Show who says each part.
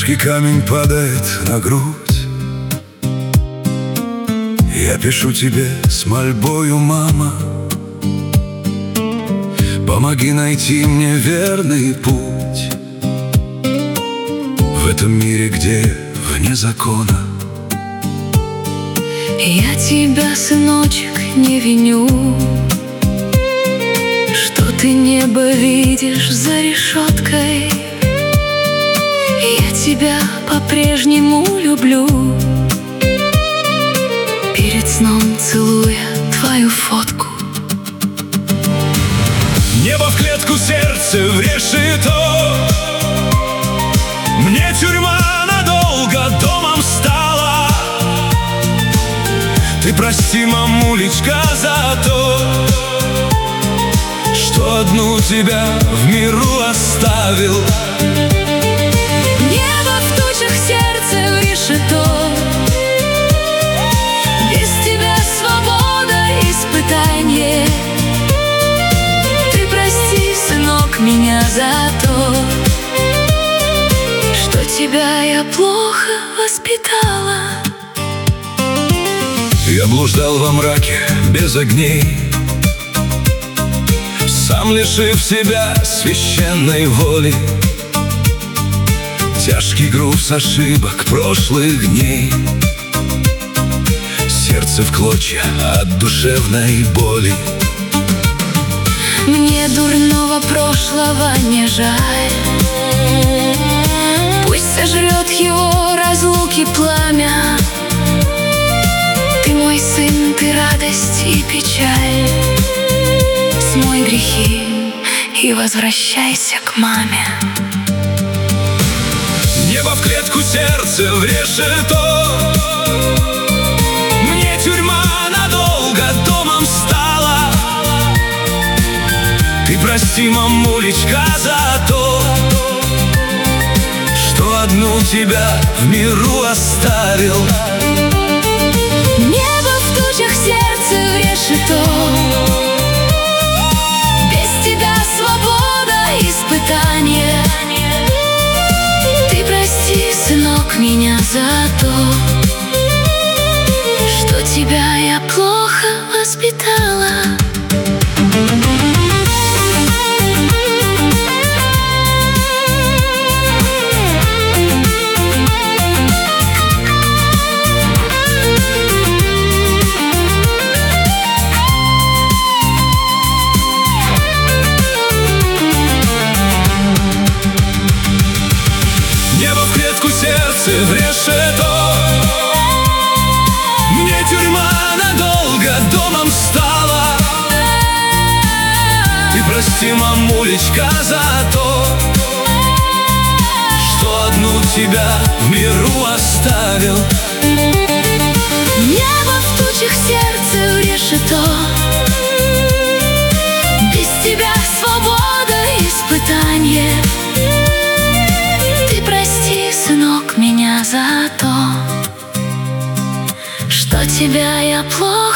Speaker 1: Тяжкий камень падает на грудь. Я пишу тебе с мольбою, мама, помоги найти мне верный путь в этом мире, где вне закона.
Speaker 2: Я тебя, сыночек, не виню, что ты небо видишь за решеткой. Я тебя по-прежнему люблю, перед сном целуя твою фотку.
Speaker 1: Небо в клетку, сердце в решето. Мне тюрьма надолго домом стала. Ты прости, мамулечка, за то, что одну тебя в миру оставил.
Speaker 2: Небо в тучах, сердце в решето. Без тебя свобода, испытание. Ты прости, сынок, меня за то, что тебя я плохо воспитала.
Speaker 1: Я блуждал во мраке без огней, сам лишив себя священной воли. Тяжкий груз ошибок прошлых дней, сердце в клочья от душевной боли.
Speaker 2: Мне дурного прошлого не жаль, пусть сожрет его разлуки пламя. Ты мой сын, ты радость и печаль. Смой грехи и возвращайся к маме.
Speaker 1: Небо в клетку, сердце в решето. Мне тюрьма надолго домом стала. Ты прости, мамулечка, за то, что одну тебя в миру оставил.
Speaker 2: Небо в тучах, сердце в решето. Без тебя свобода, испытание. Ты прости, сынок, меня за то, что тебя я плохо воспитала.
Speaker 1: Сердце в решето. Мне тюрьма надолго домом стала. Ты прости, мамулечка, за то, что одну тебя в миру оставил.
Speaker 2: Небо в тучах, сердце в решето. Без тебя свобода, испытание. Сынок, меня за то, что тебя я плохо